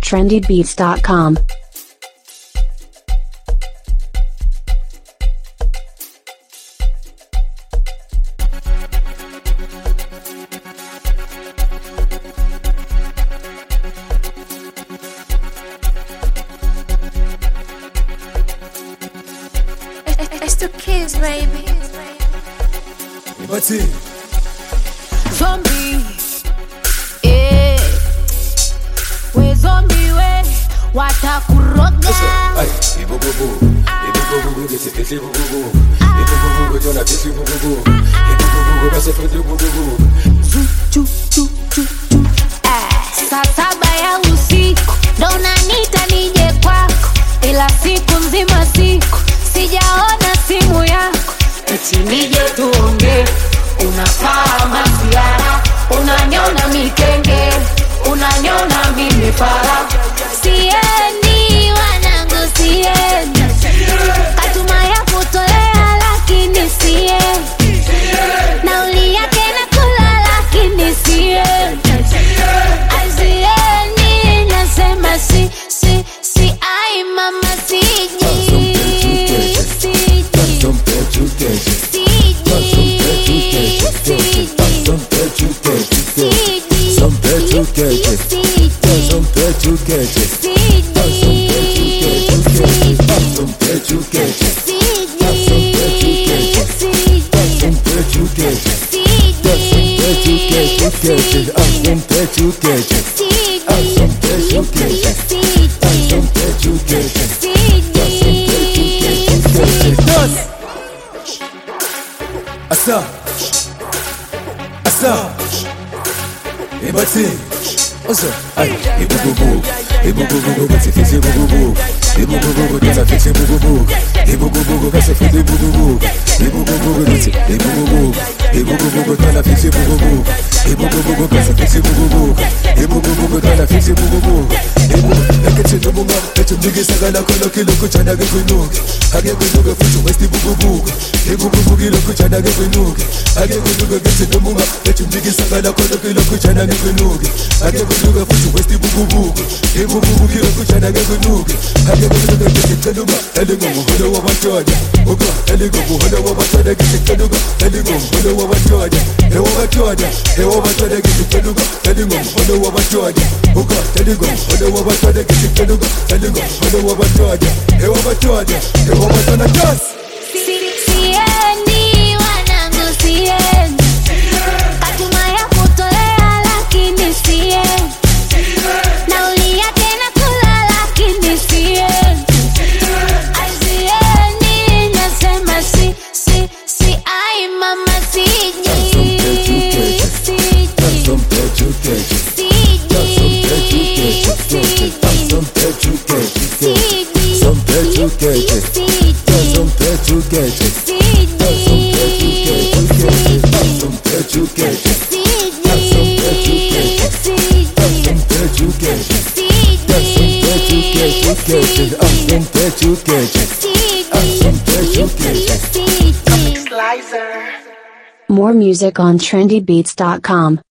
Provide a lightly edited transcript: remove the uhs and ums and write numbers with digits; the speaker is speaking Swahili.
trendybeats.com. It's the kids, baby. What's it? Zombie, eh. We zombie we, watakuroga. Ay, ibububu, ibububu, get ibububu, ibububu, don't have ibububu, ibububu, that's a ibububu. Chu chu chu chu. Saa 7 ya usiku, ndo unaniita nije kwako, ila siku nzima sijaona simu yako. Eti nije tuongee, unafaa masiara, unanyona mikenge, unanyona mimi para. Siendi wanangu siendi, katuma ya kutolea lakini siendi, nauli yake nakula lakini siendi. Ai siendi, nasema si, ai mama siji. Asa, ebati, oso, ay, ibububu, ibububu, kasi fisi ibububu, ibububu, kasi fisi ibububu, ibububu, kasi fisi ibububu, ibububu, kasi ibububu, ibububu, kasi fisi ibububu, ibububu, kasi fisi ibububu, ibububu, kasi fisi ibububu, ibububu, eketse nubunga, eketse mbigi sagala kono kilo kuchana gekunuke, hage kunuke fuchu westi ibububu, ibububu kilo kuchana gekunuke, hage kunuke eketse nubunga, eketse mbigi sagala kono kilo kuchana gekunuke, hage kunuke fuchu westi ibububu, ibububu kilo kuchana gekunuke, hage kunuke eketse kanuba, elingo muhono wa bachoja, oka elingo muhono wa bachoja eketse kanuba, elingo muhono wa bachoja, ewa bachoja, ewa bachoja eketse kanuba, elingo muhono wa bachoja, oka elingo muhono wa bachoja eketse kanuba, elingo muhono wa bachoja, ewa bachoja, ewa bachoja just. Siendi wanangu siendi, katuma ya kutolea lakini siendi, nauli yake nakula lakini siendi. Ai siendi, nasema si, ai mama siji. More music on trendybeats.com.